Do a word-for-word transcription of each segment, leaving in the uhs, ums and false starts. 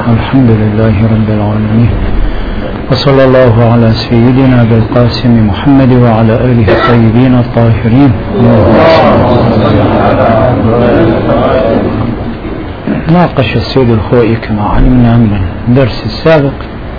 الحمد لله رب العالمين، وصلى الله على سيدنا بالقاسم محمد وعلى آله الطيبين الطاهرين. ناقش السيد الخوئي كما علمنا من الدرس السابق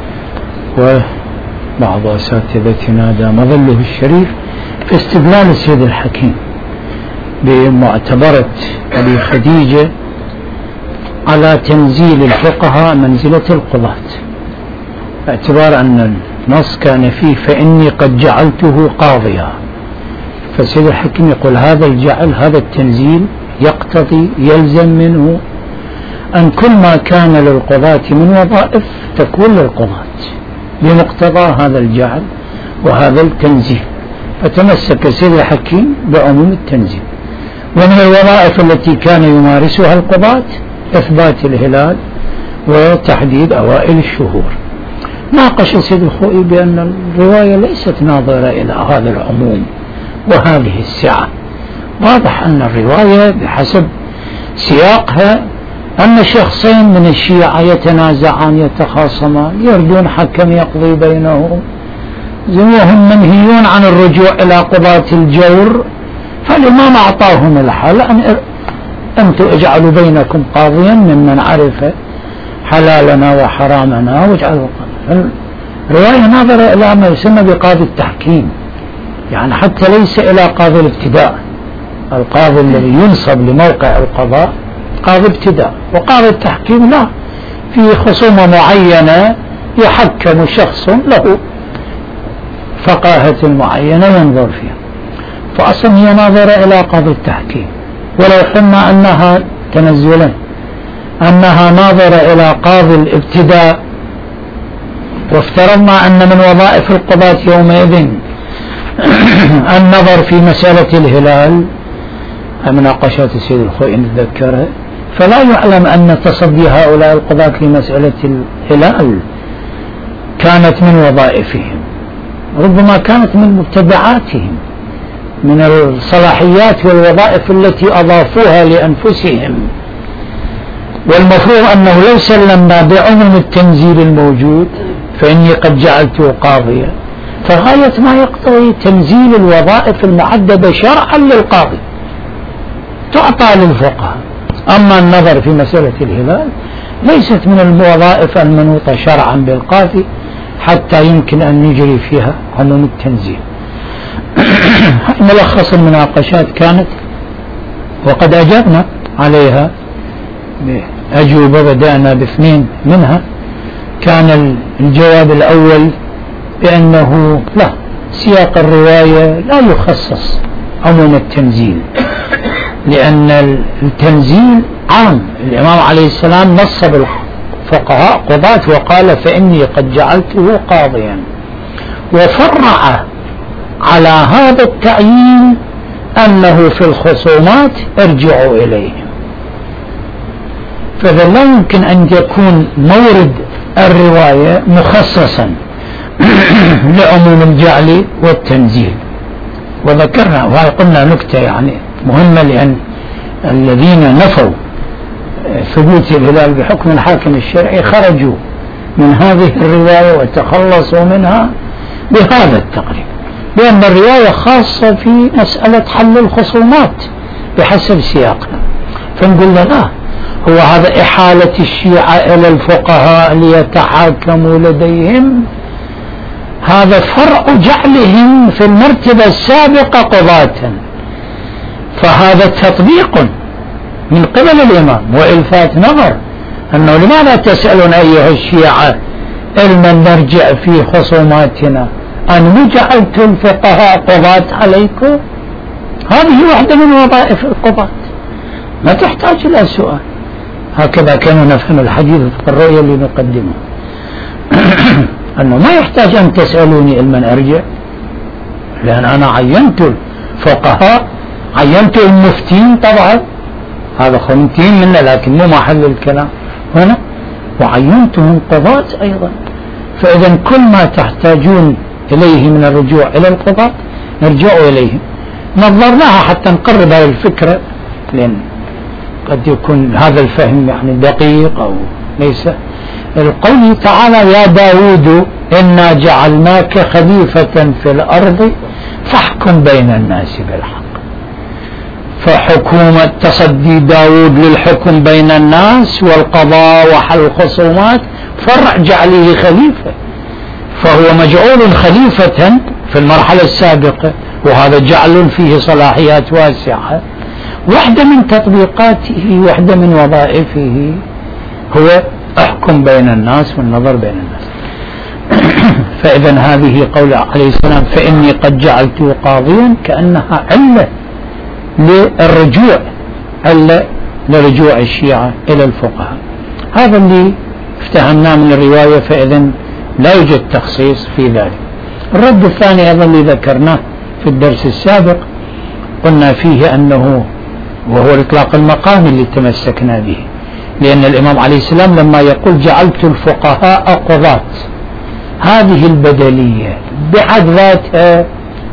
وبعض أساتذتنا دام ظله الشريف في استدلال السيد الحكيم بمعتبرة أبي خديجة على تنزيل الفقهاء منزلة القضاة، باعتبار أن النص كان فيه فإني قد جعلته قاضيا. فالسيد الحكيم يقول هذا الجعل، هذا التنزيل يقتضي يلزم منه أن كل ما كان للقضاة من وظائف تكون للقضاة بمقتضى هذا الجعل وهذا التنزيل. فتمسك السيد الحكيم بعموم التنزيل. ومن الوظائف التي كان يمارسها القضاة إثبات الهلال وتحديد أوائل الشهور. ناقش السيد الخوئي بأن الرواية ليست ناظرة إلى هذا العموم وهذه السعة. واضح أن الرواية بحسب سياقها أن شخصين من الشيعة يتنازعان يتخاصمان يردون حكم يقضي بينهم، وهم منهيون عن الرجوع إلى قضاة الجور، فالإمام أعطاهم الحل أن أنتم اجعلوا بينكم قاضيا ممن عرف حلالنا وحرامنا واجعلوا قاضي. الرواية ناظرة إلى ما يسمى بقاضي التحكيم، يعني حتى ليس إلى قاضي الابتداء. القاضي الذي ينصب لموقع القضاء قاضي ابتداء، وقاضي التحكيم لا، في خصومة معينة يحكم شخص له فقاهة معينة ينظر فيها، فأصلا هي ناظرة إلى قاضي التحكيم. ولو حنا أنها تنزلا أنها ناظرة إلى قاضي الابتداء، وافترضنا أن من وظائف القضاة يومئذ النظر في مسألة الهلال، مناقشات السيد الخوئي نتذكرها، فلا يعلم أن تصدي هؤلاء القضاة لمسألة الهلال كانت من وظائفهم، ربما كانت من مبتدعاتهم، من الصلاحيات والوظائف التي أضافوها لأنفسهم. والمفروض أنه لو سلمنا بعموم التنزيل الموجود فإني قد جعلته قاضيا، فغاية ما يقتضي تنزيل الوظائف المعددة شرعا للقاضي تعطى للفقهاء. أما النظر في مسألة الهلال ليست من الوظائف المنوطة شرعا بالقاضي حتى يمكن أن نجري فيها عموم التنزيل. ملخص المناقشات كانت، وقد أجبنا عليها بأجوبة بدأنا باثنين منها. كان الجواب الأول بأنه لا، سياق الرواية لا يخصص عموم التنزيل، لأن التنزيل عام. الإمام عليه السلام نصب الفقهاء قضاة وقال فإني قد جعلته قاضيا، وفرع على هذا التعيين أنه في الخصومات ارجعوا إليهم. فإذا لا يمكن أن يكون مورد الرواية مخصصا لعموم الجعل والتنزيل. وذكرنا وقلنا نكتة يعني مهمة، لأن الذين نفوا ثبوت الهلال بحكم الحاكم الشرعي خرجوا من هذه الرواية وتخلصوا منها بهذا التقريب، لأن الرواية خاصة في مسألة حل الخصومات بحسب سياقنا. فنقول لا، هو هذا إحالة الشيعة إلى الفقهاء ليتحاكموا لديهم، هذا فرع جعلهم في المرتبة السابقة قضاة، فهذا تطبيق من قبل الإمام وإلفات نظر أنه لماذا تسألون أيها الشيعة علما نرجع في خصوماتنا أن جعلت الفقهاء قضاة عليكم؟ هذه واحدة من وظائف القضاة، ما تحتاج إلى سؤال. هكذا كانوا نفهم الحديث الرؤية اللي نقدمه أنه ما يحتاج أن تسألوني علما أرجع، لأن أنا عينت الفقهاء، عينت المفتين طبعا، هذا خمتين منا لكن مو محل الكلام هنا، وعينتهم قضاة أيضا. فإذا كل ما تحتاجون إليه من الرجوع إلى القضاة نرجع إليهم. نظرناها حتى نقرب هذه الفكرة، لأن قد يكون هذا الفهم يعني دقيق أو ليس القول تعالى يا داود إنا جعلناك خليفة في الأرض فاحكم بين الناس بالحق. فحكومة تصدي داود للحكم بين الناس والقضاء وحل الخصومات فرع جعله خليفة، فهو مجعول خليفة في المرحلة السابقة، وهذا جعل فيه صلاحيات واسعة. واحدة من تطبيقاته واحدة من وظائفه هو احكم بين الناس والنظر بين الناس. فإذا هذه قول عليه السلام فإني قد جعلته قاضيا كأنها علة للرجوع، علة لرجوع الشيعة إلى الفقهاء. هذا اللي افتهمناه من الرواية، فإذا لا يوجد تخصيص في ذلك. الرد الثاني أيضا اللي ذكرناه في الدرس السابق قلنا فيه أنه وهو الإطلاق المقامي اللي تمسكنا به، لأن الإمام عليه السلام لما يقول جعلت الفقهاء قضاة، هذه البدلية بحد ذاتها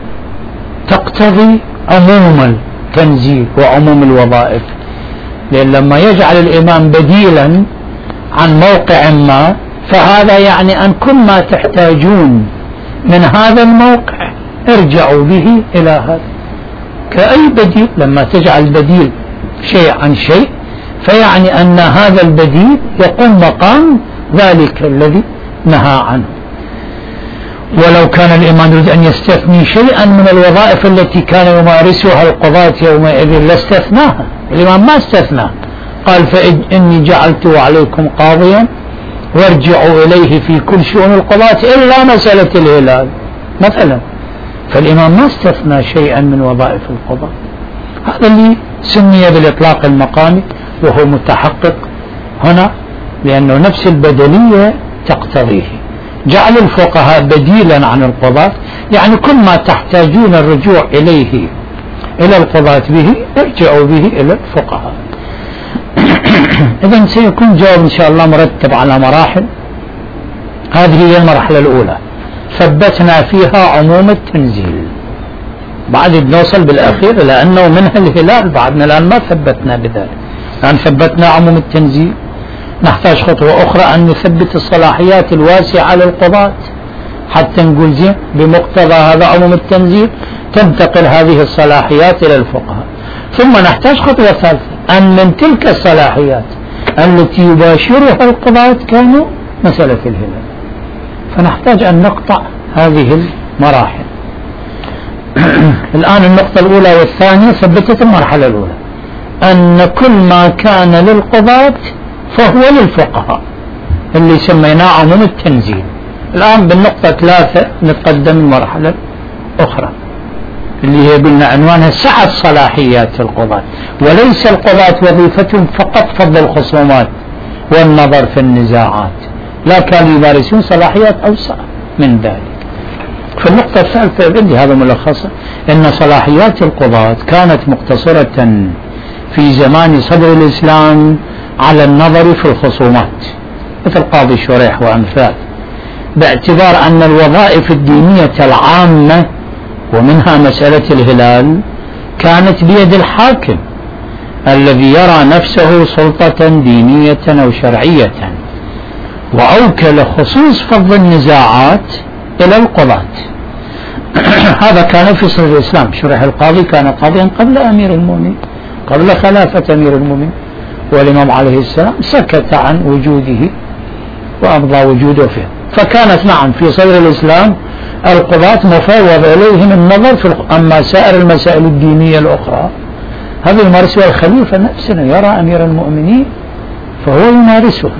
تقتضي عموم التنزيل وعموم الوظائف، لأن لما يجعل الإمام بديلا عن موقع ما فهذا يعني أن كل ما تحتاجون من هذا الموقع ارجعوا به إلى هذا. كأي بديل، لما تجعل بديل شيء عن شيء فيعني أن هذا البديل يقوم مقام ذلك الذي نهى عنه. ولو كان الإمام يريد أن يستثني شيئا من الوظائف التي كان يمارسها القضاة يومئذ لاستثناها، الإمام ما استثناه، قال فإني جعلته عليكم قاضيا وارجعوا إليه في كل شؤون القضاة إلا مسألة الهلال مثلا، فالإمام ما استثنى شيئا من وظائف القضاة. هذا اللي سمي بالإطلاق المقامي وهو متحقق هنا، لأنه نفس البدلية تقتضيه. جعل الفقهاء بديلا عن القضاة، يعني كل ما تحتاجون الرجوع إليه إلى القضاة به ارجعوا به إلى الفقهاء. إذن سيكون جواب إن شاء الله مرتب على مراحل. هذه هي المرحلة الأولى، ثبتنا فيها عموم التنزيل، بعد نوصل بالأخير لأنه منها الهلال، بعدنا الآن ما ثبتنا بذلك، الآن ثبتنا عموم التنزيل. نحتاج خطوة أخرى أن نثبت الصلاحيات الواسعة للقضاة حتى نقول زين بمقتضى هذا عموم التنزيل تنتقل هذه الصلاحيات إلى الفقهاء. ثم نحتاج خطوة ثالثة أن من تلك الصلاحيات التي يباشرها القضاة كانوا مسألة الهلال، فنحتاج أن نقطع هذه المراحل. الآن النقطة الأولى والثانية ثبتت المرحلة الأولى، أن كل ما كان للقضاة فهو للفقهاء اللي سميناه عموم التنزيل. الآن بالنقطة ثلاثة نتقدم المرحلة الأخرى اللي هي قلنا عنوانها سعة صلاحيات القضاة، وليس القضاة وظيفتهم فقط فض الخصومات والنظر في النزاعات، لا كانوا يمارسون صلاحيات أوسع من ذلك. في النقطة الثالثة عندي هذا ملخصة، أن صلاحيات القضاة كانت مقتصرة في زمان صدر الإسلام على النظر في الخصومات مثل قاضي شريح وأمثال، باعتبار أن الوظائف الدينية العامة ومنها مسألة الهلال كانت بيد الحاكم الذي يرى نفسه سلطة دينية أو شرعية، وأوكل خصوص فض النزاعات إلى القضاة. هذا كان في صدر الإسلام. شريح القاضي كان قاضيا قبل أمير المؤمنين، قبل خلافة أمير المؤمنين، والإمام عليه السلام سكت عن وجوده وأمضى وجوده فيه. فكانت نعم في صدر الإسلام القضاة مفوض إليهم النظر في الخ... أما سائر المسائل الدينية الأخرى هذه يمارسها الخليفة نفسه، يرى أمير المؤمنين فهو يمارسها،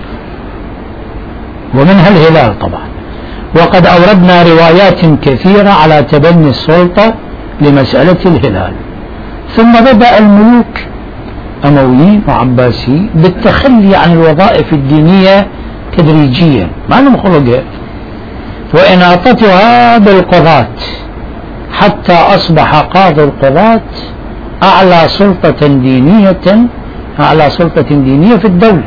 ومنها الهلال طبعا. وقد أوردنا روايات كثيرة على تبني السلطة لمسألة الهلال. ثم بدأ الملوك أمويين وعباسيين بالتخلي عن الوظائف الدينية تدريجيا، ما لهم خلق، وإناطتها بالقضاة حتى أصبح قاضي القضاة أعلى سلطة دينية أعلى سلطة دينية في الدولة.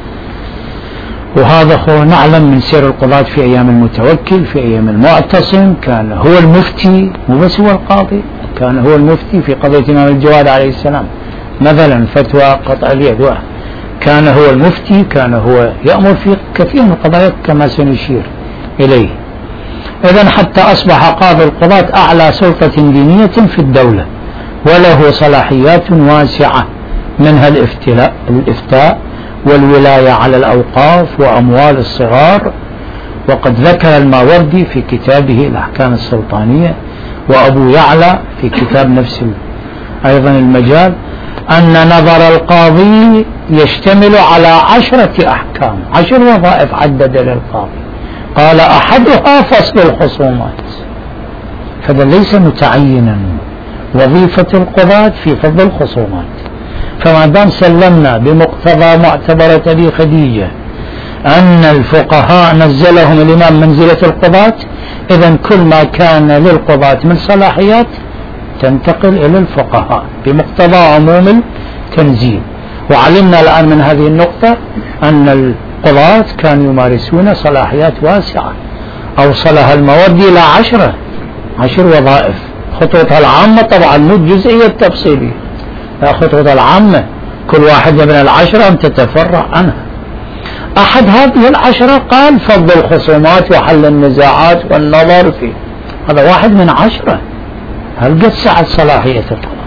وهذا هو نعلم من سير القضاة في أيام المتوكل، في أيام المعتصم كان هو المفتي، مو بس هو القاضي، كان هو المفتي في قضية الإمام الجواد عليه السلام مثلا فتوى قطع اليد، كان هو المفتي، كان هو يأمر في كثير من القضايا كما سنشير إليه. إذن حتى أصبح قاضي القضاة أعلى سلطة دينية في الدولة، وله صلاحيات واسعة، منها الإفتاء والولاية على الأوقاف وأموال الصغار. وقد ذكر الماوردي في كتابه الأحكام السلطانية، وأبو يعلى في كتاب نفس أيضا المجال، أن نظر القاضي يشتمل على عشرة أحكام، عشر وظائف عدد للقاضي، قال أحدها فصل الخصومات. فهذا ليس متعينا، وظيفة القضاة في فصل الخصومات. فما دام سلمنا بمقتضى معتبرة أبي خديجة أن الفقهاء نزلهم الإمام منزلة القضاة، إذن كل ما كان للقضاة من صلاحيات تنتقل إلى الفقهاء بمقتضى عموم التنزيل. وعلمنا الآن من هذه النقطة أن القضاة كانوا يمارسون صلاحيات واسعة، أوصلها الماوردي إلى عشرة عشر وظائف. خطوطها العامة طبعا مو الجزئية التفصيلية، لا، خطوطها العامة كل واحدة من العشرة تتفرع عنها. أحد هذه العشرة قال فض الخصومات وحل النزاعات والنظر فيه، هذا واحد من عشرة. هل قد سعت صلاحية القضاء؟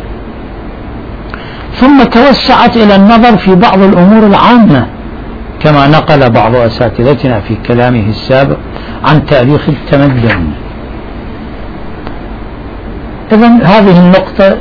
ثم توسعت إلى النظر في بعض الأمور العامة، كما نقل بعض أساتذتنا في كلامه السابق عن تاريخ التمدن. إذن هذه النقطة،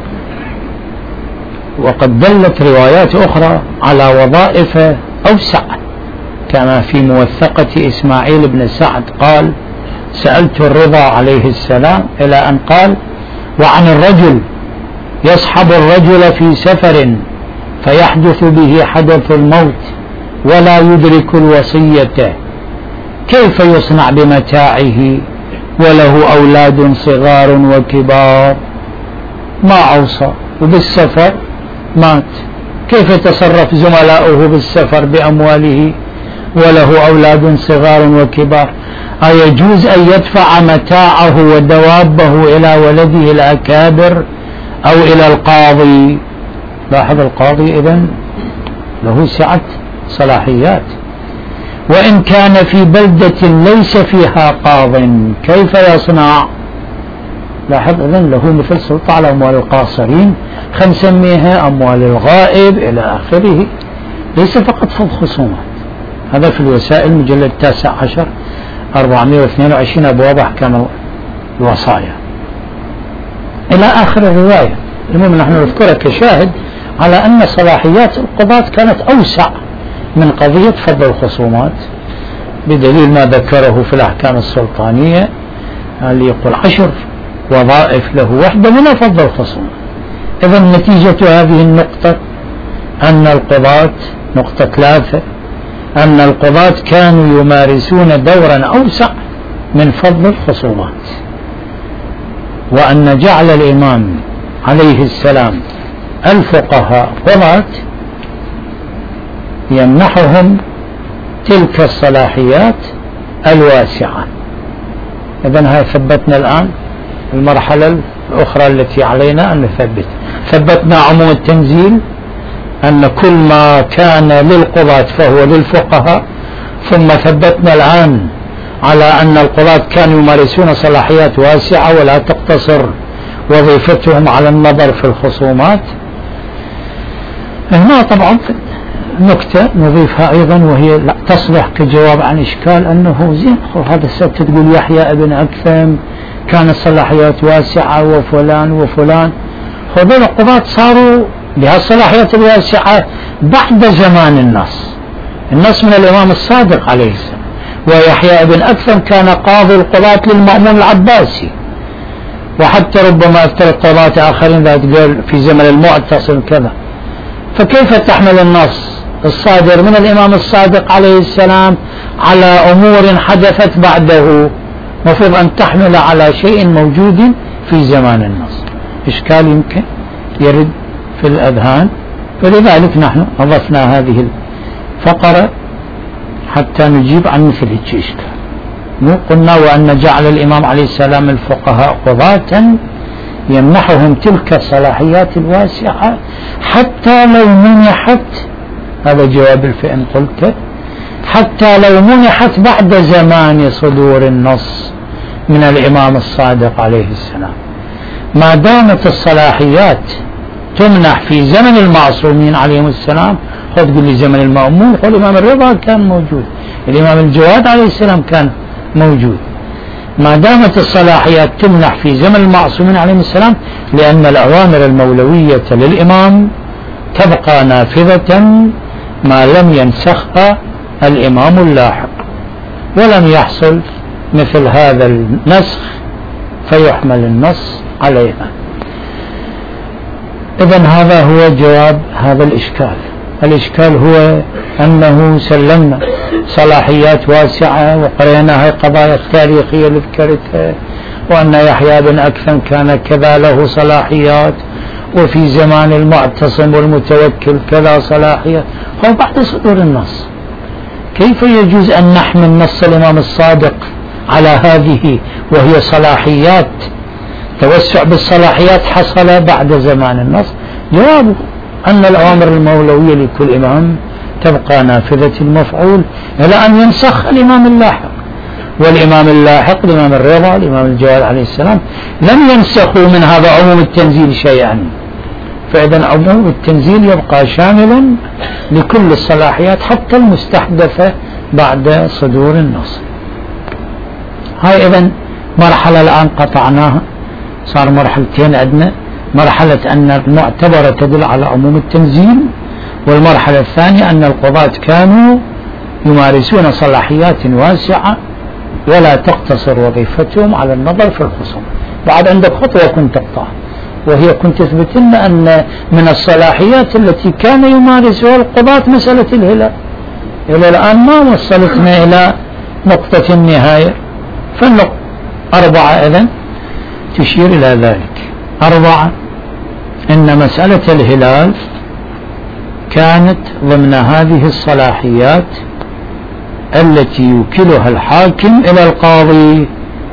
وقد دلت روايات أخرى على وظائف أوسع، كما في موثقة إسماعيل بن سعد قال: سألت الرضا عليه السلام، إلى أن قال: وعن الرجل يصحب الرجل في سفر فيحدث به حدث الموت ولا يدرك الوصية، كيف يصنع بمتاعه وله أولاد صغار وكبار؟ ما أوصى وبالسفر مات، كيف يتصرف زملاؤه بالسفر بأمواله وله أولاد صغار وكبار؟ أيجوز أن يدفع متاعه ودوابه إلى ولده الأكابر أو إلى القاضي؟ لاحظ القاضي إذن له سعة صلاحيات، وإن كان في بلدة ليس فيها قاض كيف يصنع؟ لاحظ إذن له مثل سلطة على أموال القاصرين، خنسميها أموال الغائب إلى آخره، ليس فقط فض خصومات. هذا في الوسائل مجلد التاسع عشر أربعمائة واثنين وعشرين أبواب أحكام الوصايا إلى آخر الرواية. المهم نحن نذكرها كشاهد على أن صلاحيات القضاة كانت أوسع من قضية فض الخصومات، بدليل ما ذكره في الأحكام السلطانية اللي يقول عشر وظائف له وحدة من فض الخصومات. إذن نتيجة هذه النقطة أن القضاة، نقطة ثلاثة، أن القضاة كانوا يمارسون دورا أوسع من فض الخصومات، وأن جعل الإمام عليه السلام الفقهاء قضاة يمنحهم تلك الصلاحيات الواسعة. إذن هاي ثبتنا الآن المرحلة الأخرى التي علينا أن نثبت. ثبتنا عموم التنزيل أن كل ما كان للقضاة فهو للفقهاء، ثم ثبتنا الآن على أن القضاة كانوا يمارسون صلاحيات واسعة ولا تقتصر وظيفتهم على النظر في الخصومات. هنا طبعا نكتة نضيفها أيضا، وهي تصلح كجواب عن إشكال، أنه زين هذا السبت تقول يحيى ابن أكثم كان الصلاحيات واسعة وفلان وفلان، هذول القضاة صاروا بهالصلاحيات الواسعة بعد زمان النص، النص من الإمام الصادق عليه السلام. ويحيى ابن أكثم كان قاضي القضاة للمأمون العباسي، وحتى ربما أكثر القضاة آخرين ذات قال في زمن المعتصم كذا. فكيف تحمل النص الصادر من الإمام الصادق عليه السلام على أمور حدثت بعده؟ مفروض أن تحمل على شيء موجود في زمان النص. إشكال يمكن يرد في الأذهان، فلذلك نحن أضفنا هذه الفقرة حتى نجيب عن مثل الإشكال. مو قلنا وأن جعل الإمام عليه السلام الفقهاء قضاة يمنحهم تلك الصلاحيات الواسعة حتى لو منحت هذا جواب فإن قلت، حتى لو منحت بعد زمان صدور النص من الإمام الصادق عليه السلام، ما دامت الصلاحيات تمنح في زمن المعصومين عليهم السلام، خذ قل لي زمن المأمون، قل الإمام الرضا كان موجود، الإمام الجواد عليه السلام كان موجود، ما دامت الصلاحيات تمنح في زمن المعصومين عليهم السلام، لأن الأوامر المولوية للإمام تبقى نافذة ما لم ينسخها الإمام اللاحق، ولم يحصل مثل هذا النسخ فيحمل النص عليها. إذن هذا هو جواب هذا الإشكال. الإشكال هو أنه سلمنا صلاحيات واسعة وقريناها القضايا التاريخية اللي ذكرتها، وأن يحيى بن أكثم كان كذا له صلاحيات، وفي زمان المعتصم والمتوكل كذا صلاحية. هو بعد صدور النص كيف يجوز أن نحمل نص الإمام الصادق على هذه وهي صلاحيات؟ توسع بالصلاحيات حصل بعد زمان النص. جوابه أن الأوامر المولوية لكل إمام تبقى نافذة المفعول إلى أن ينسخ الإمام اللاحق، والإمام اللاحق الإمام الرضا الإمام الجواد عليه السلام لم ينسخوا من هذا عموم التنزيل شيئا، فإذا عموم التنزيل يبقى شاملا لكل الصلاحيات حتى المستحدثة بعد صدور النص. هاي إذن مرحلة الآن قطعناها، صار مرحلتين عندنا، مرحلة أن المعتبرة تدل على عموم التنزيل، والمرحلة الثانية أن القضاة كانوا يمارسون صلاحيات واسعة ولا تقتصر وظيفتهم على النظر في الخصوم. بعد عندك خطوة كنت تقطع، وهي كنت تثبت لنا أن من الصلاحيات التي كان يمارسها القضاة مسألة الهلال. إلى الآن ما وصلتنا إلى نقطة النهاية، فالنقطة أربعة إذن تشير إلى ذلك. أربعة، إن مسألة الهلال كانت ضمن هذه الصلاحيات التي يوكلها الحاكم إلى القاضي،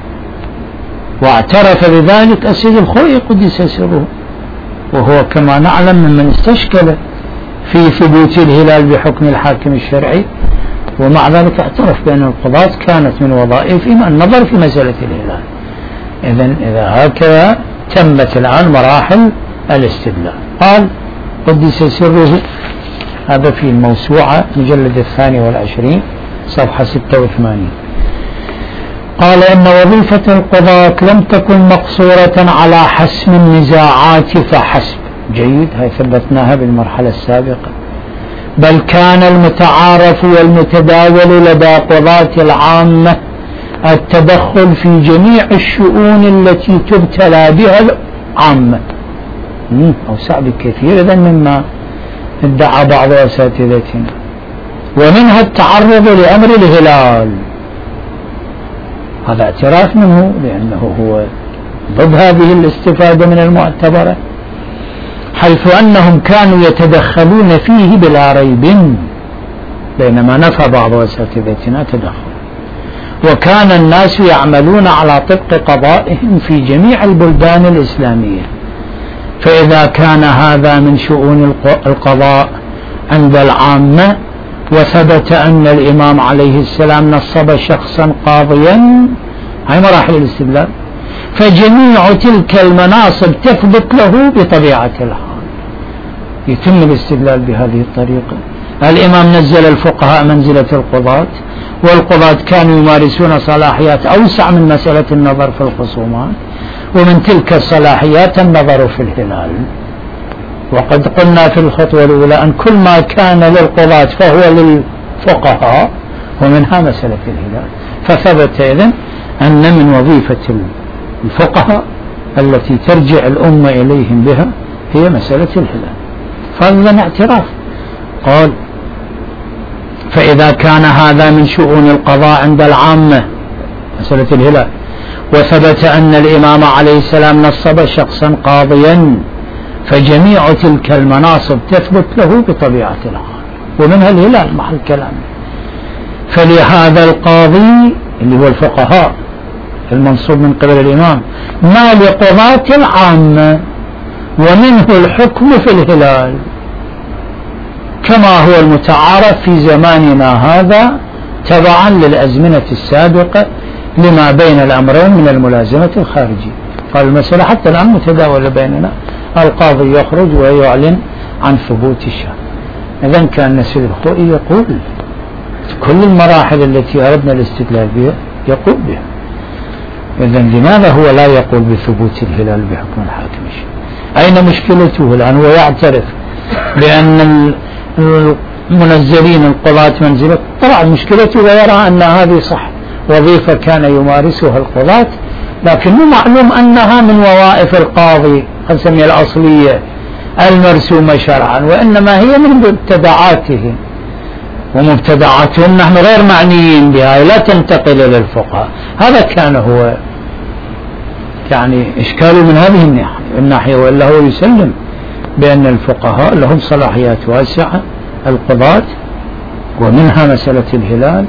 واعترف بذلك السيد الخوئي قدس سره، وهو كما نعلم ممن استشكل في ثبوت الهلال بحكم الحاكم الشرعي، ومع ذلك اعترف بأن القضاة كانت من وظائفهم النظر في مسألة الهلال. إذن إذا هكذا تمت الآن مراحل الاستدلال. قال قدس سره، هذا في الموسوعة مجلد الثاني والعشرين صفحة ستة وثمانين، قال إن وظيفة القضاة لم تكن مقصورة على حسم النزاعات فحسب. جيد، هاي ثبتناها بالمرحلة السابقة. بل كان المتعارف والمتداول لدى قضاة العامة التدخل في جميع الشؤون التي تبتلى بها العامة، أوسع بكثير إذن مما ادعى بعض أساتذتنا، ومنها التعرض لأمر الهلال. هذا اعتراف منه لأنه هو ضد هذه الاستفادة من المعتبرة، حيث أنهم كانوا يتدخلون فيه بلا ريب، بينما نفى بعض أساتذتنا تدخل. وكان الناس يعملون على طبق قضائهم في جميع البلدان الإسلامية، فإذا كان هذا من شؤون القضاء عند العامة وثبت أن الإمام عليه السلام نصب شخصا قاضيا، هاي مراحل الاستدلال، فجميع تلك المناصب تثبت له بطبيعة الحال. يتم الاستدلال بهذه الطريقة. الإمام نزل الفقهاء منزلة القضاة، والقضاة كانوا يمارسون صلاحيات أوسع من مسألة النظر في الخصومات، ومن تلك الصلاحيات النظر في الهلال. وقد قلنا في الخطوة الأولى أن كل ما كان للقضاة فهو للفقهاء، ومنها مسألة الهلال. فثبت إذن أن من وظيفة الفقهاء التي ترجع الأمة إليهم بها هي مسألة الهلال. فهذا اعتراف. قال فإذا كان هذا من شؤون القضاء عند العامة مسألة الهلال، وثبت أن الإمام عليه السلام نصب شخصا قاضيا، فجميع تلك المناصب تثبت له بطبيعة الحال، ومنها الهلال محل كلام. فلهذا القاضي اللي هو الفقهاء المنصوب من قبل الإمام ما لقضاة العامة، ومنه الحكم في الهلال. كما هو المتعارف في زماننا هذا تبعا للأزمنة السابقة لما بين الأمرين من الملازمة الخارجية. فالمسألة حتى الآن متداولة بيننا، القاضي يخرج ويعلن عن ثبوت الشهادة. إذن كان نسير الخوئي يقول كل المراحل التي أردنا الاستدلال بها يقول بها. إذن لماذا هو لا يقول بثبوت الهلال بحكم الحاكم الشرعي؟ أين مشكلته الآن؟ هو يعترف بأن المنزلين القضاة منزلة، طبعا مشكلته ويرى أن هذه صح وظيفة كان يمارسها القضاة، لكنه معلوم أنها من وظائف القاضي نسميها الأصلية المرسومة شرعا، وإنما هي من مبتدعاته، ومبتدعاتهم نحن غير معنيين بها، لا تنتقل إلى الفقهاء. هذا كان هو يعني إشكاله من هذه الناحية، وإلا هو يسلم بأن الفقهاء لهم صلاحيات واسعة القضاة، ومنها مسألة الهلال.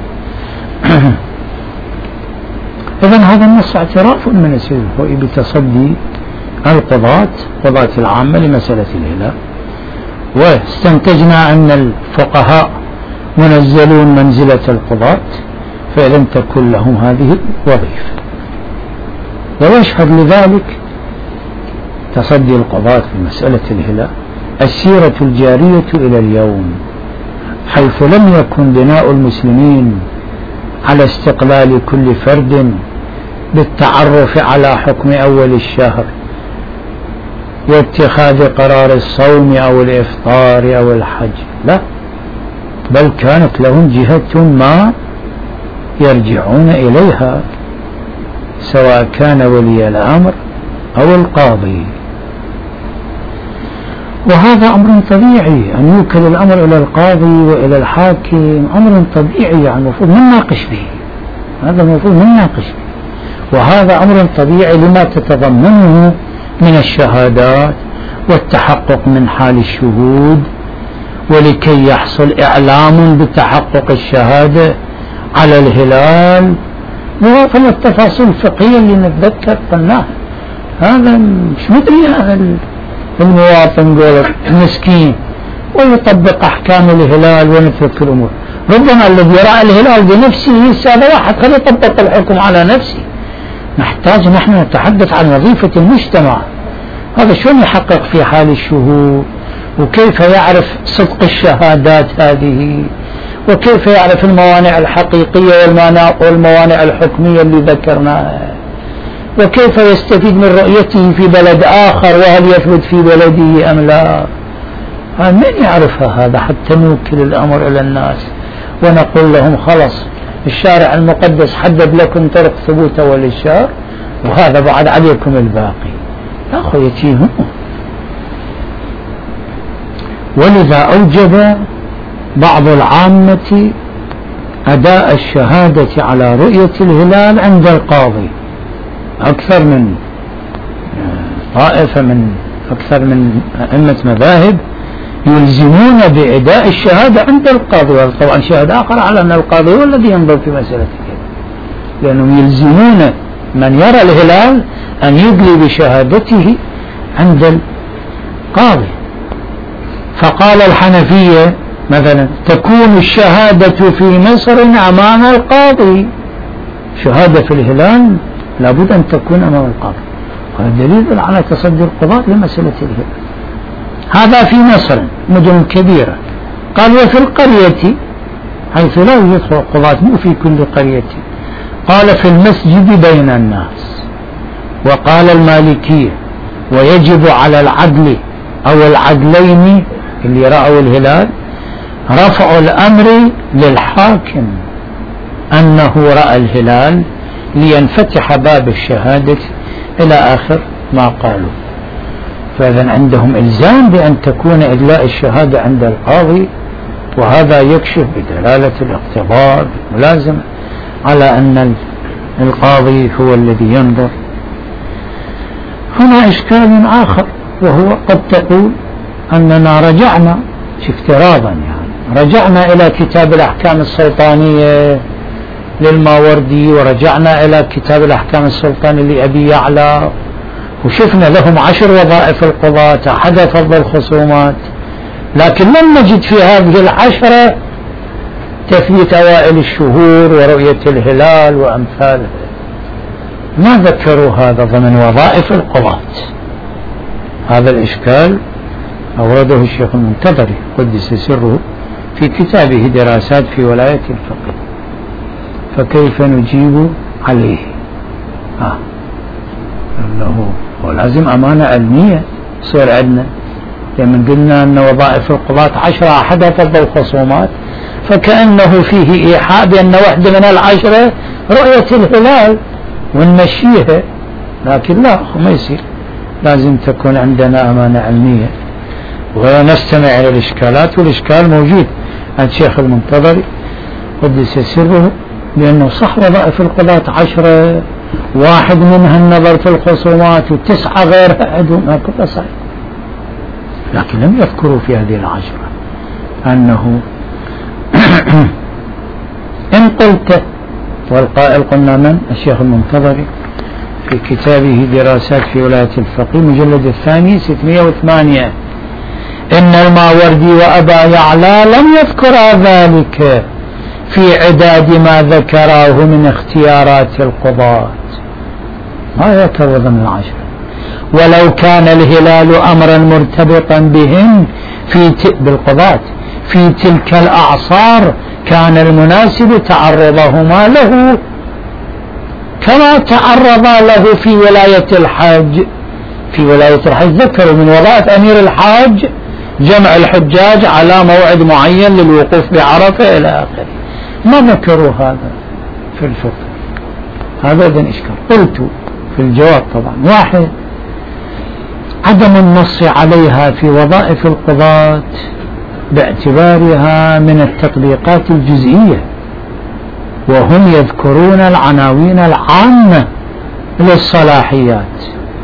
إذن هذا النص اعتراف من السيد الخوئي بتصدي القضاة قضاة العامة لمسألة الهلال، واستنتجنا أن الفقهاء منزلون منزلة القضاة، فإذا تكون لهم هذه الوظيفة. ويشهد لذلك تصدي القضاة في مسألة الهلال السيرة الجارية إلى اليوم، حيث لم يكن بناء المسلمين على استقلال كل فرد بالتعرف على حكم أول الشهر واتخاذ قرار الصوم أو الإفطار أو الحج، لا، بل كانت لهم جهة ما يرجعون إليها، سواء كان ولي الأمر أو القاضي. وهذا أمر طبيعي أن يوكل الأمر إلى القاضي وإلى الحاكم، أمر طبيعي يعني المفروض من ناقش به، هذا المفروض من ناقش به، وهذا أمر طبيعي لما تتضمنه من الشهادات والتحقق من حال الشهود، ولكي يحصل إعلام بتحقق الشهادة على الهلال، وفي التفاصيل الفقهية اللي نتذكر قلناها. هذا مش مدري هذا المواطن قول مسكين ويطبق أحكام الهلال ونترك الأمور. ربما الذي يرى الهلال بنفسه هذا واحد خلي يطبق الحكم على نفسه. نحتاج نحن نتحدث عن وظيفة المجتمع، هذا شلون يحقق في حال الشهود، وكيف يعرف صدق الشهادات هذه، وكيف يعرف الموانع الحقيقية والموانع الحكمية اللي ذكرناها، وكيف يستفيد من رؤيته في بلد آخر وهل يثبت في بلده أم لا. من يعرفها هذا حتى نوكل الأمر إلى الناس ونقول لهم خلص الشارع المقدس حدد لكم طرق ثبوت أول الشهر وهذا بعد عليكم الباقي؟ يا أخي يتيهم. ولذا أوجب بعض العامة أداء الشهادة على رؤية الهلال عند القاضي، أكثر من طائفة من أكثر من أئمة مذاهب يلزمون بأداء الشهادة عند القاضي، طبعا شاهد آخر على أن القاضي هو الذي ينظر في مسألة كذا، لأنهم يلزمون من يرى الهلال أن يدلي بشهادته عند القاضي. فقال الحنفية مثلا تكون الشهادة في مصر أمام القاضي، شهادة الهلال لابد أن تكون أمام القاضي، هذا دليل على تصدي القضاة لمسألة الهلال. هذا في مصر مدن كبيرة. قال وفي القرية حيث لا يوجد قضاة، مو في كل قرية، قال في المسجد بين الناس. وقال المالكية ويجب على العدل أو العدلين اللي رأوا الهلال رفع الأمر للحاكم أنه رأى الهلال لينفتح باب الشهادة إلى آخر ما قالوا. فإذا عندهم إلزام بأن تكون إدلاء الشهادة عند القاضي، وهذا يكشف بدلالة الاقتضاء بالملازمة على أن القاضي هو الذي ينظر. هنا إشكال آخر، وهو قد تقول أننا رجعنا افتراضا يعني رجعنا إلى كتاب الأحكام السلطانية للماوردي، ورجعنا إلى كتاب الأحكام السلطاني لأبي يعلى، وشفنا لهم عشر وظائف القضاة، أحد فرض الخصومات لكن لم نجد في هذه العشرة تثبيت أوائل الشهور ورؤية الهلال وأمثاله، ما ذكروا هذا ضمن وظائف القضاة. هذا الإشكال أورده الشيخ المنتظري قدس سره في كتابه دراسات في ولاية الفقه، فكيف نجيب عليه؟ آه. أنه ولازم أمانة علمية تصير عندنا، لما قلنا أن وظائف القضاة عشرة أحدها فضل الخصومات، فكأنه فيه إيحاء بأن واحدة من العشرة رؤية الهلال ونمشيها، لكن لا، ما يصير، لازم تكون عندنا أمانة علمية ونستمع إلى الإشكالات. والإشكال موجود عند شيخ المنتظري قدس سره بأنه صح وظائف القضاة عشرة، واحد منها النظر في الخصومات وتسعة غيرها عندهم، كلها صحيح، لكن لم يذكروا في هذه العشرة أنه إن قلت، والقائل قلنا من؟ الشيخ المنتظري في كتابه دراسات في ولاية الفقه مجلد الثاني ستمائة وثمانية، إن الماوردي وأبا يعلى لم يذكر ذلك في عداد ما ذكراه من اختيارات القضاة، ما يذكر ضمن العشرة. ولو كان الهلال أمرا مرتبطا بهم في بالقضاة في تلك الأعصار كان المناسب تعرضهما له كما تعرض له في ولاية الحاج. في ولاية الحاج ذكروا من وظائف أمير الحاج جمع الحجاج على موعد معين للوقوف بعرفة إلى آخره، ما ذكروا هذا في الفقه. هذا إذن إشكال. قلت في الجواب طبعا، واحد، عدم النص عليها في وظائف القضاة باعتبارها من التطبيقات الجزئية، وهم يذكرون العناوين العامة للصلاحيات،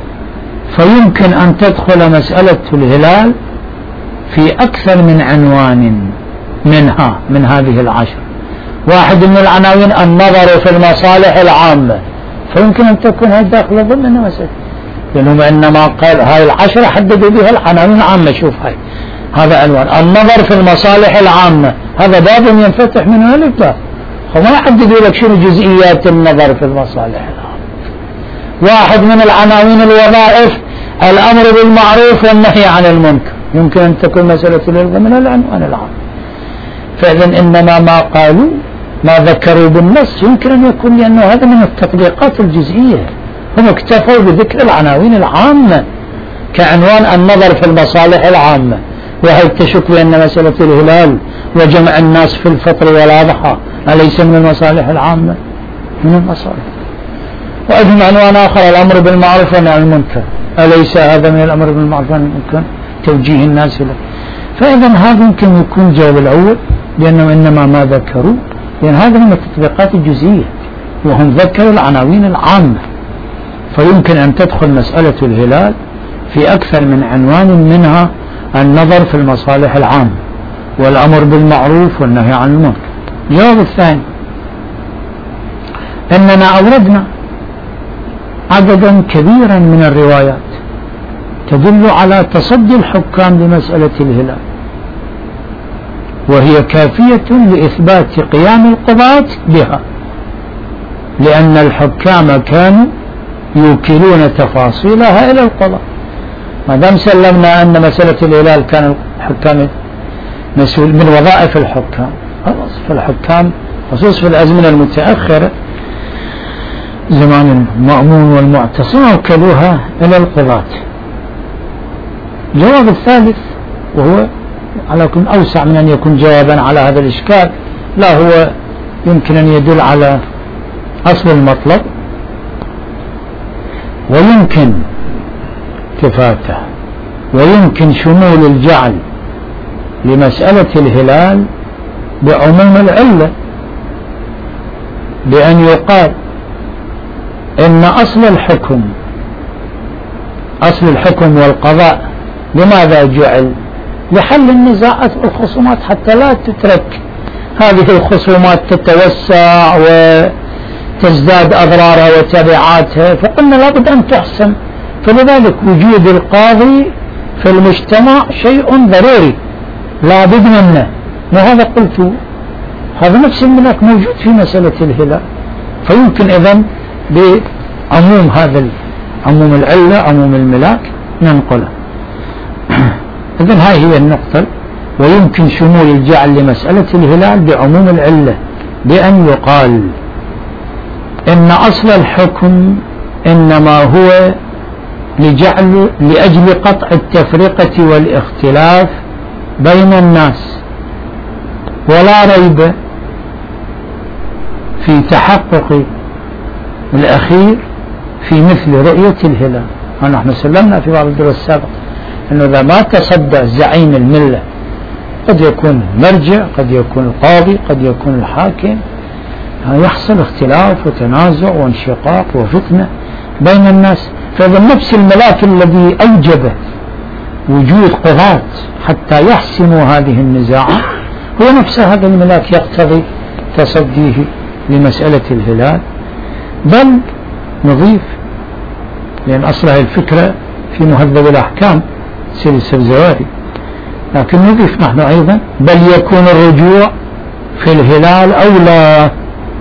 فيمكن أن تدخل مسألة الهلال في أكثر من عنوان منها من هذه العشر. واحد من العناوين النظر في المصالح العامة، فيمكن أن تكون هذه داخلة ضمن مسألة، لأنهم إنما قال هاي العشرة حددوا بها العناوين العامة. شوف هاي هذا عنوان النظر في المصالح العامة، هذا باب ينفتح من هذا الباب، وما يحددوا لك شنو جزئيات النظر في المصالح العامة. واحد من العناوين الوظائف الأمر بالمعروف والنهي عن المنكر، يمكن أن تكون مسألة من العنوان العام. فإذا إنما ما قالوا ما ذكروا بالنص يمكن أن يكون لأنه هذا من التطبيقات الجزئية، هم اكتفوا بذكر العناوين العامة كعنوان النظر في المصالح العامة. وهل تشك بأن مسألة الهلال وجمع الناس في الفطر والأضحى أليس من المصالح العامة؟ من المصالح. وأيضا عنوان آخر الأمر بالمعروف والنهي عن المنكر، أليس هذا من الأمر بالمعروف والنهي عن المنكر؟ توجيه الناس له. فإذا هذا يمكن يكون الجواب الأول، لأنهم إنما ما ذكروا لأن هذا من التطبيقات الجزئية، وهم ذكروا العناوين العامة، فيمكن أن تدخل مسألة الهلال في أكثر من عنوان، منها النظر في المصالح العامة والأمر بالمعروف والنهي عن المنكر. الجواب الثاني، أننا أوردنا عددا كبيرا من الروايات تدل على تصدي الحكام لمسألة الهلال، وهي كافية لإثبات قيام القضاة بها، لأن الحكام كانوا يوكلون تفاصيلها إلى القضاء. ما دام سلمنا أن مسألة الهلال كان الحكام مسؤول من وظائف الحكام، خلاص فالحكام خصوصا في الأزمنة المتأخرة زمان المأمون والمعتصم وكلوها إلى القضاة. الجواب الثالث، وهو على كل أوسع من أن يكون جوابا على هذا الإشكال، لا هو يمكن أن يدل على أصل المطلب، ويمكن كفاته، ويمكن شمول الجعل لمسألة الهلال بعموم العلة، بأن يقال إن أصل الحكم أصل الحكم والقضاء لماذا جعل؟ لحل النزاعات والخصومات، حتى لا تترك هذه الخصومات تتوسع وتزداد أضرارها وتبعاتها، فقلنا لابد أن تحسم. فلذلك وجود القاضي في المجتمع شيء ضروري، لا بد منه. وهذا قلت هذا نفس الملاك موجود في مسألة الهلال، فيمكن إذن بعموم هذا عموم العلة عموم الملاك ننقله. إذن هاي هي النقطة. ويمكن شمول الجعل لمسألة الهلال بعموم العلة بأن يقال إن أصل الحكم إنما هو لجعل لأجل قطع التفرقة والاختلاف بين الناس، ولا ريب في تحقق الأخير في مثل رؤية الهلال. ونحن سلمنا في بعض الدروس السابقة أنه إذا ما تصدى زعيم الملة، قد يكون المرجع، قد يكون القاضي، قد يكون الحاكم، يحصل اختلاف وتنازع وانشقاق وفتنة بين الناس. فإذا نفس الملاك الذي أوجب وجود قضاة حتى يحسموا هذه النزاعات هو نفس هذا الملاك يقتضي تصديه لمسألة الهلال. بل نضيف، لأن أصلها الفكرة في مهذب الأحكام سيد السبزواري، لكن نضيف نحن أيضا بل يكون الرجوع في الهلال أولى،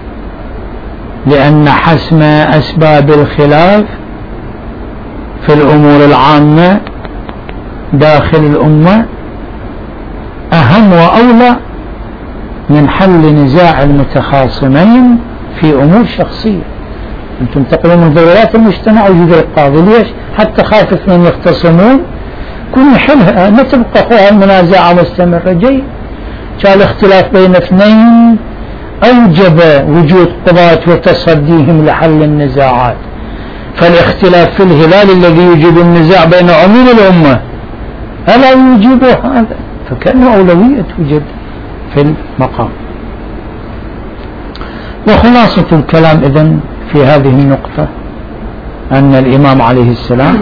لأن حسم أسباب الخلاف في الأمور العامة داخل الأمة أهم وأولى من حل نزاع المتخاصمين في أمور شخصية. أنتم تقولون من ضرورات المجتمع وجود القاضي، ليش؟ حتى خاف اثنين يختصمون كل حلها ما تبقى المنازعة مستمرة. جيد، كان اختلاف بين اثنين أوجب وجود قضاة وتصديهم لحل النزاعات. فالاختلاف في الهلال الذي يوجب النزاع بين عموم الأمة ألا يوجب هذا؟ فكأنه أولوية توجد في المقام. وخلاصة الكلام إذن في هذه النقطة أن الإمام عليه السلام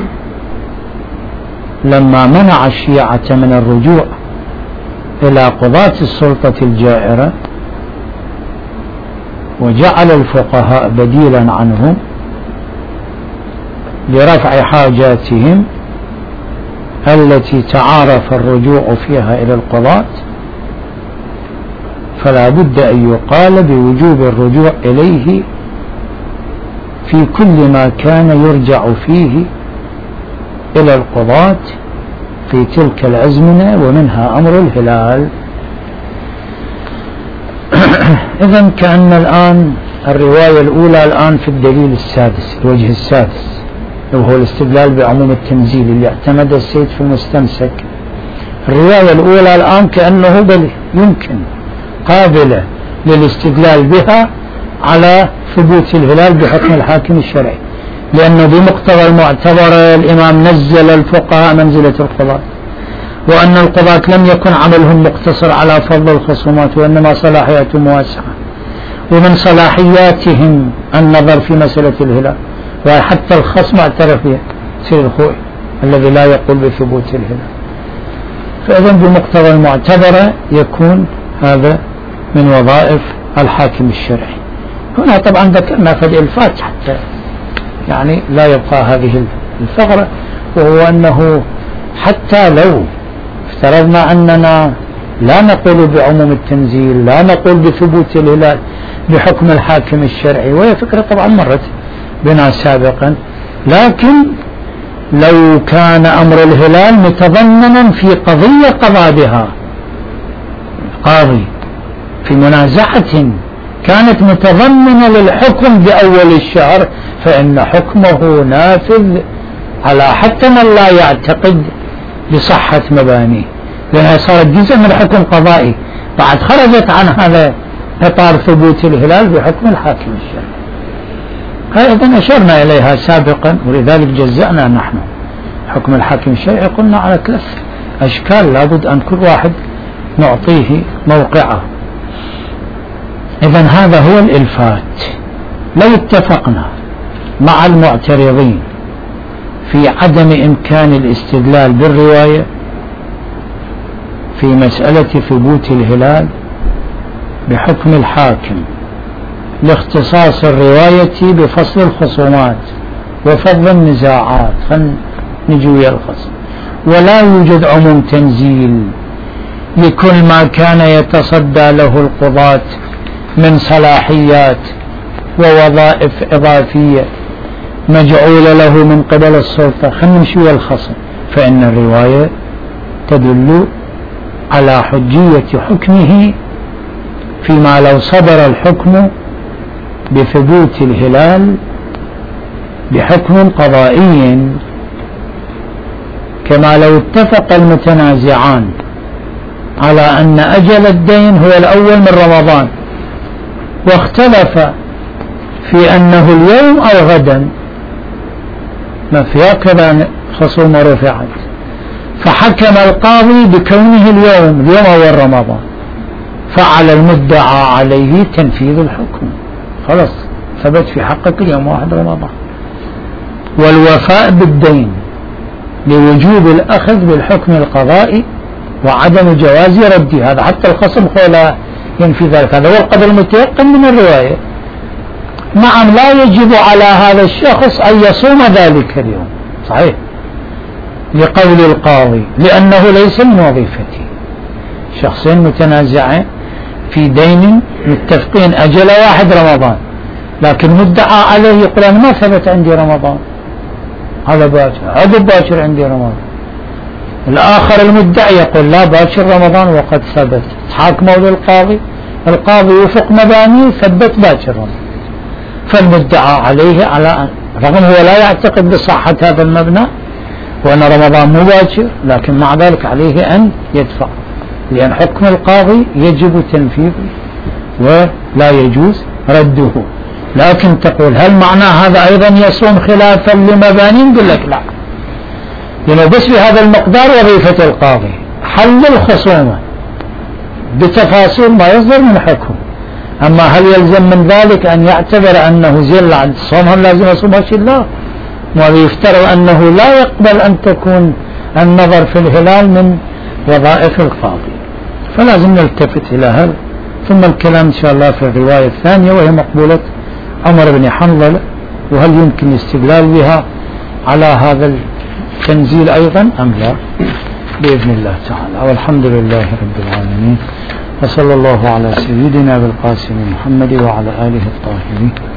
لما منع الشيعة من الرجوع إلى قضاة السلطة الجائرة وجعل الفقهاء بديلا عنهم لرفع حاجاتهم التي تعارف الرجوع فيها إلى القضاة، فلا بد أن يقال بوجوب الرجوع إليه في كل ما كان يرجع فيه إلى القضاة في تلك الأزمنة، ومنها أمر الهلال. إذن كأن الآن الرواية الأولى الآن في الدليل السادس، الوجه السادس، وهو الاستدلال بعموم التنزيل اللي اعتمد السيد في المستمسك. الرواية الأولى الآن كأنه بل يمكن قابلة للاستدلال بها على ثبوت الهلال بحكم الحاكم الشرعي، لأنه بمقتضى المعتبر الإمام نزل الفقهاء منزلة القضاة، وأن القضاة لم يكن عملهم مقتصر على فضل الخصومات، وإنما صلاحياتهم واسعة، ومن صلاحياتهم النظر في مسألة الهلال، وحتى الخصم اعترف به سيد الخوئي الذي لا يقول بثبوت الهلال. فإذن بمقتضى المعتبر يكون هذا من وظائف الحاكم الشرعي. هنا طبعا ذكرنا في الفات حتى يعني لا يبقى هذه الثغرة، وهو أنه حتى لو افترضنا أننا لا نقول بعموم التنزيل، لا نقول بثبوت الهلال بحكم الحاكم الشرعي، وهي فكرة طبعا مرت بنا سابقا، لكن لو كان أمر الهلال متضمنا في قضية قضى بها قاضي في منازعة كانت متضمنة للحكم بأول الشهر، فإن حكمه نافذ على حتى من لا يعتقد بصحة مبانيه، لأنها صارت جزء من حكم قضائي بعد خرجت عن هذا إطار ثبوت الهلال بحكم الحاكم الشرعي. أيضا أشرنا إليها سابقا، ولذلك جزأنا نحن حكم الحاكم الشرعي قلنا على ثلاث أشكال لابد أن كل واحد نعطيه موقعه. إذن هذا هو الإلفات. لو اتفقنا مع المعترضين في عدم إمكان الاستدلال بالرواية في مسألة ثبوت الهلال بحكم الحاكم لاختصاص الرواية بفصل الخصومات وفض النزاعات، خلينا نجي ويا الخصم، ولا يوجد عموم تنزيل لكل ما كان يتصدى له القضاة من صلاحيات ووظائف إضافية مجعولة له من قبل السلطة. خلينا نمشي ويا الخصم. فإن الرواية تدل على حجية حكمه فيما لو صدر الحكم بثبوت الهلال بحكم قضائي، كما لو اتفق المتنازعان على أن أجل الدين هو الأول من رمضان واختلف في أنه اليوم أو غدا، ما في هكذا خصومة رفعت، فحكم القاضي بكونه اليوم اليوم أول رمضان، فعلى المدعى عليه تنفيذ الحكم، خلاص ثبت في حقك اليوم واحد رمضان، والوفاء بالدين لوجوب الأخذ بالحكم القضائي وعدم جواز رده. هذا حتى الخصم قال ينفي ذلك، هذا هو القدر المتيقن من الرواية. نعم لا يجب على هذا الشخص أن يصوم ذلك اليوم، صحيح، لقول القاضي لأنه ليس من وظيفته. شخصين متنازعين في دين متفقين أجل واحد رمضان، لكن مدعى عليه يقول أنا ما ثبت عندي رمضان، هذا باكر، عقب باكر عندي رمضان. الآخر المدعي يقول لا باكر رمضان وقد ثبت، تحاكموا للقاضي، القاضي وفق مباني ثبت باكر رمضان، فالمدعى عليه على أن رغم هو لا يعتقد بصحة هذا المبنى وأن رمضان مو باكر، لكن مع ذلك عليه أن يدفع، لأن حكم القاضي يجب تنفيذه ولا يجوز رده. لكن تقول هل معنى هذا أيضا يصوم خلافا لمباني؟ نقول لك لا، لأنه بس بهذا المقدار وظيفة القاضي حل الخصومة بتفاصيل ما يصدر من حكم. أما هل يلزم من ذلك أن يعتبر أنه زل عن صومها لازم يصومها شيء؟ لا، ويفترض أنه لا يقبل أن تكون النظر في الهلال من وظائف القاضي، فلازم نلتفت إلى هذا. ثم الكلام إن شاء الله في الرواية الثانية وهي مقبولة عمر بن حنظلة، وهل يمكن الاستدلال بها على هذا التنزيل أيضا أم لا، بإذن الله تعالى. والحمد لله رب العالمين، وصلى الله على سيدنا بالقاسم محمد وعلى آله الطاهرين.